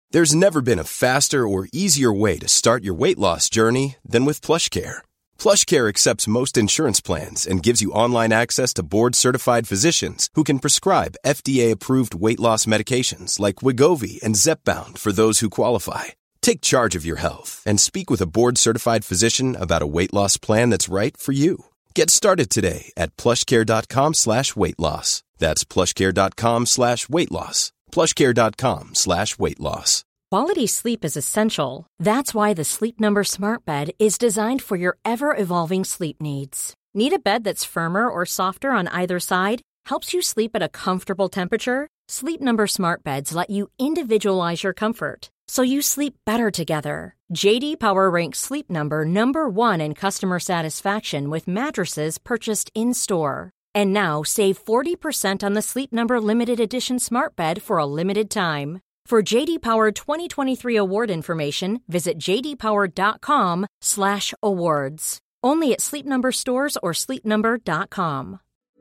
There's never been a faster or easier way to start your weight loss journey than with PlushCare. PlushCare accepts most insurance plans and gives you online access to board-certified physicians who can prescribe FDA-approved weight loss medications like Wegovy and Zepbound for those who qualify. Take charge of your health and speak with a board-certified physician about a weight loss plan that's right for you. Get started today at plushcare.com/weight loss. That's plushcare.com/weight loss. plushcare.com/weight loss. Quality sleep is essential. That's why the Sleep Number Smart Bed is designed for your ever-evolving sleep needs. Need a bed that's firmer or softer on either side? Helps you sleep at a comfortable temperature? Sleep Number Smart Beds let you individualize your comfort, so you sleep better together. J.D. Power ranks Sleep Number number 1 in customer satisfaction with mattresses purchased in-store. And now, save 40% on the Sleep Number Limited Edition Smart Bed for a limited time. For J.D. Power 2023 award information, visit jdpower.com/awards. Only at Sleep Number stores or sleepnumber.com.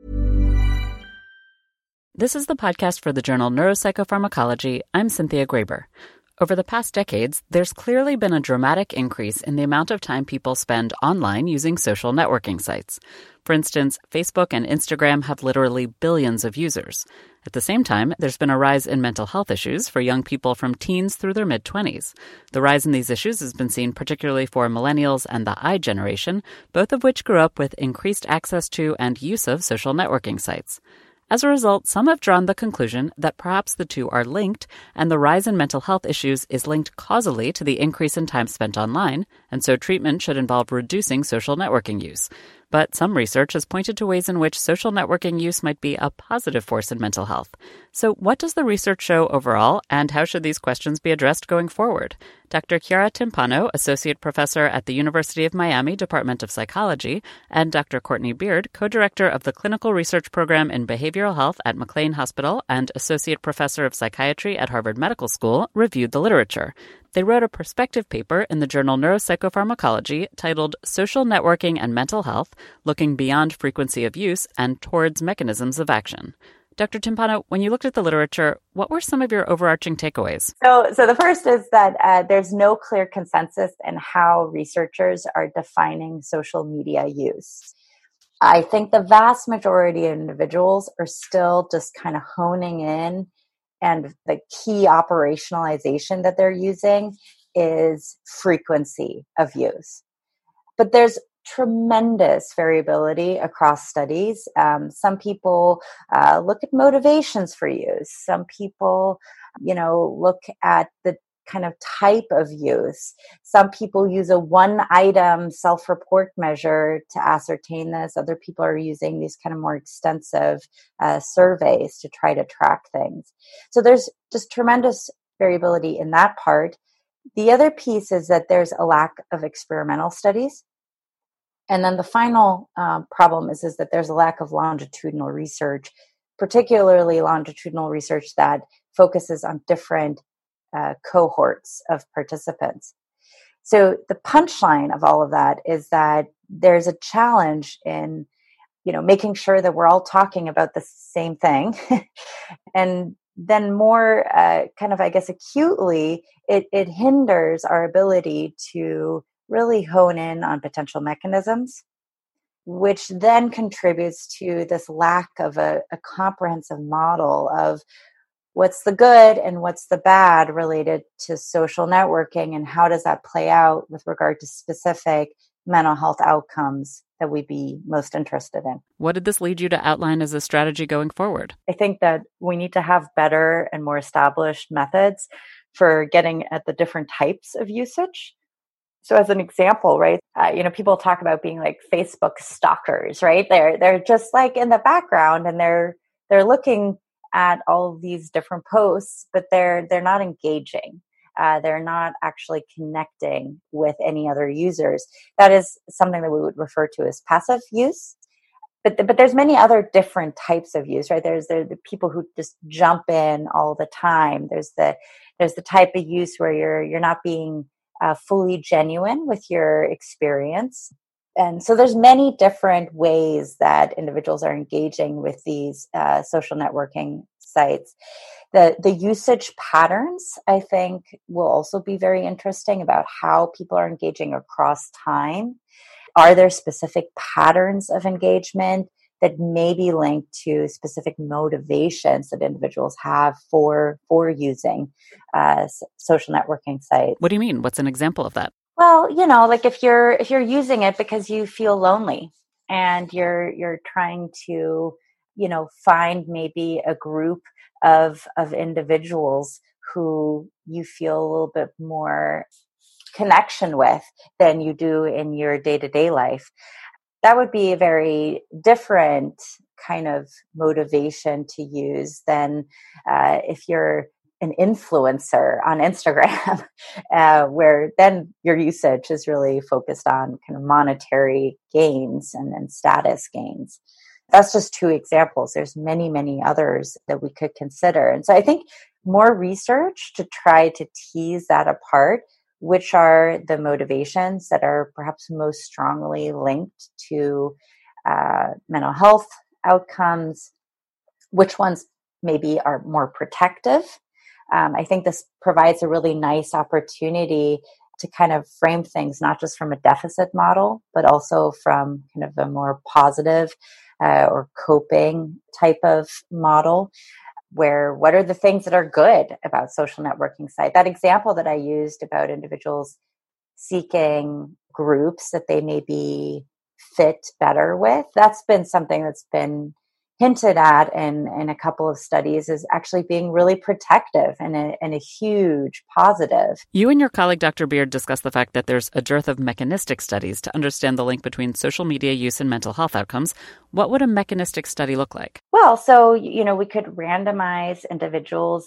This is the podcast for the journal Neuropsychopharmacology. I'm Cynthia Graber. Over the past decades, there's clearly been a dramatic increase in the amount of time people spend online using social networking sites. For instance, Facebook and Instagram have literally billions of users. At the same time, there's been a rise in mental health issues for young people from teens through their mid-20s. The rise in these issues has been seen particularly for millennials and the I generation, both of which grew up with increased access to and use of social networking sites. As a result, some have drawn the conclusion that perhaps the two are linked, and the rise in mental health issues is linked causally to the increase in time spent online, and so treatment should involve reducing social networking use. But some research has pointed to ways in which social networking use might be a positive force in mental health. So what does the research show overall, and how should these questions be addressed going forward? Dr. Chiara Timpano, Associate Professor at the University of Miami Department of Psychology, and Dr. Courtney Beard, Co-Director of the Clinical Research Program in Behavioral Health at McLean Hospital and Associate Professor of Psychiatry at Harvard Medical School, reviewed the literature. They wrote a perspective paper in the journal Neuropsychopharmacology titled Social Networking and Mental Health, Looking Beyond Frequency of Use and Towards Mechanisms of Action. Dr. Timpano, when you looked at the literature, what were some of your overarching takeaways? So the first is that there's no clear consensus in how researchers are defining social media use. I think the vast majority of individuals are still just kind of honing in, and the key operationalization that they're using is frequency of use. But there's tremendous variability across studies. Some people look at motivations for use. Some people, look at the kind of type of use. Some people use a one-item self-report measure to ascertain this. Other people are using these kind of more extensive surveys to try to track things. So there's just tremendous variability in that part. The other piece is that there's a lack of experimental studies. And then the final problem is that there's a lack of longitudinal research, particularly longitudinal research that focuses on different cohorts of participants. So the punchline of all of that is that there's a challenge in, making sure that we're all talking about the same thing. And then more acutely, it hinders our ability to really hone in on potential mechanisms, which then contributes to this lack of a comprehensive model of what's the good and what's the bad related to social networking, and how does that play out with regard to specific mental health outcomes that we'd be most interested in. What did this lead you to outline as a strategy going forward? I think that we need to have better and more established methods for getting at the different types of usage. So as an example, right, people talk about being like Facebook stalkers, right? They're just like in the background, and they're looking at all of these different posts, but they're not engaging. They're not actually connecting with any other users. That is something that we would refer to as passive use. But there's many other different types of use, right? There's the people who just jump in all the time. There's the type of use where you're not being fully genuine with your experience. And so there's many different ways that individuals are engaging with these social networking sites. The usage patterns, I think, will also be very interesting about how people are engaging across time. Are there specific patterns of engagement that may be linked to specific motivations that individuals have for using social networking sites? What do you mean? What's an example of that? Well, like if you're using it because you feel lonely and you're trying to, find maybe a group of individuals who you feel a little bit more connection with than you do in your day-to-day life. That would be a very different kind of motivation to use than if you're an influencer on Instagram, where then your usage is really focused on kind of monetary gains and status gains. That's just two examples. There's many, many others that we could consider. And so I think more research to try to tease that apart, which are the motivations that are perhaps most strongly linked to mental health outcomes, which ones maybe are more protective. I think this provides a really nice opportunity to kind of frame things, not just from a deficit model, but also from kind of a more positive or coping type of model, where what are the things that are good about social networking site? That example that I used about individuals seeking groups that they maybe fit better with, that's been something that's been hinted at in a couple of studies as actually being really protective and a huge positive. You and your colleague, Dr. Beard, discussed the fact that there's a dearth of mechanistic studies to understand the link between social media use and mental health outcomes. What would a mechanistic study look like? Well, so, we could randomize individuals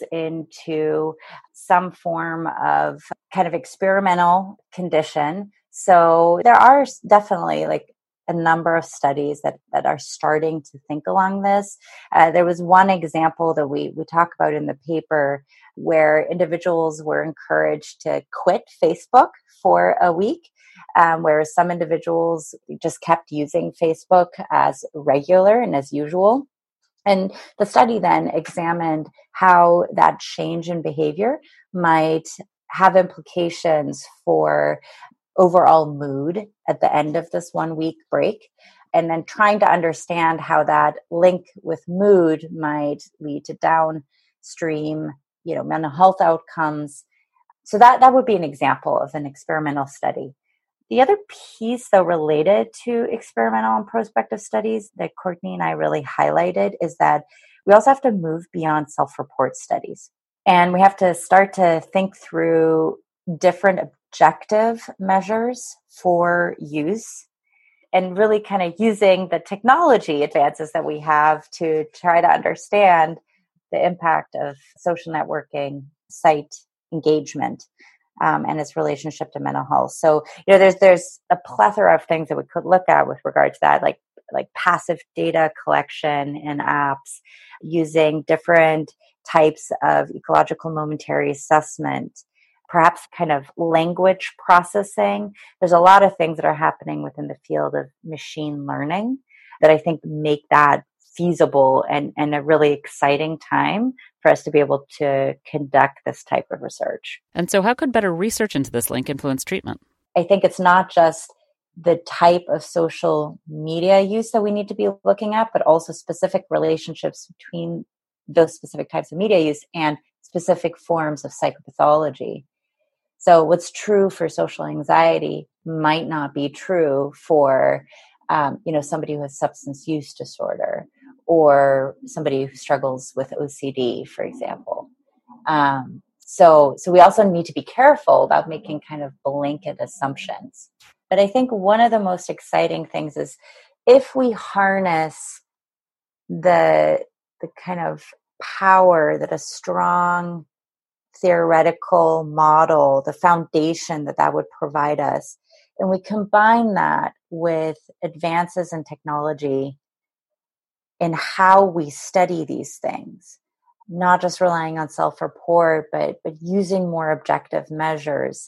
into some form of kind of experimental condition. So there are definitely a number of studies that are starting to think along this. There was one example that we talk about in the paper where individuals were encouraged to quit Facebook for a week, whereas some individuals just kept using Facebook as regular and as usual. And the study then examined how that change in behavior might have implications for overall mood at the end of this 1 week break, and then trying to understand how that link with mood might lead to downstream, mental health outcomes. So that would be an example of an experimental study. The other piece, though, related to experimental and prospective studies that Courtney and I really highlighted is that we also have to move beyond self-report studies. And we have to start to think through different objective measures for use and really kind of using the technology advances that we have to try to understand the impact of social networking site engagement and its relationship to mental health. So, there's a plethora of things that we could look at with regard to that, like passive data collection in apps, using different types of ecological momentary assessment, perhaps kind of language processing. There's a lot of things that are happening within the field of machine learning that I think make that feasible and a really exciting time for us to be able to conduct this type of research. And so how could better research into this link influence treatment? I think it's not just the type of social media use that we need to be looking at, but also specific relationships between those specific types of media use and specific forms of psychopathology. So what's true for social anxiety might not be true for, somebody who has substance use disorder or somebody who struggles with OCD, for example. So we also need to be careful about making kind of blanket assumptions. But I think one of the most exciting things is if we harness the kind of power that a strong theoretical model, the foundation that would provide us, and we combine that with advances in technology in how we study these things, not just relying on self-report, but using more objective measures,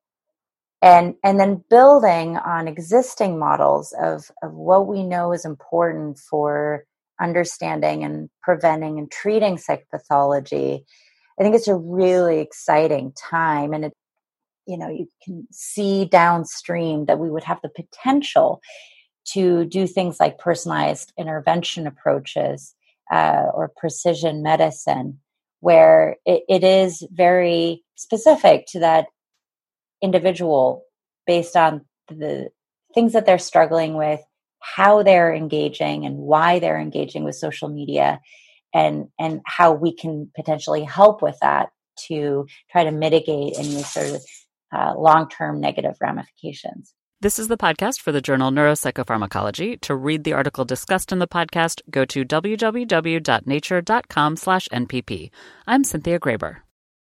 and then building on existing models of what we know is important for understanding and preventing and treating psychopathology, I think it's a really exciting time. And you can see downstream that we would have the potential to do things like personalized intervention approaches or precision medicine, where it is very specific to that individual based on the things that they're struggling with, how they're engaging and why they're engaging with social media, and how we can potentially help with that to try to mitigate any sort of long-term negative ramifications. This is the podcast for the journal Neuropsychopharmacology. To read the article discussed in the podcast, go to www.nature.com/NPP. I'm Cynthia Graber.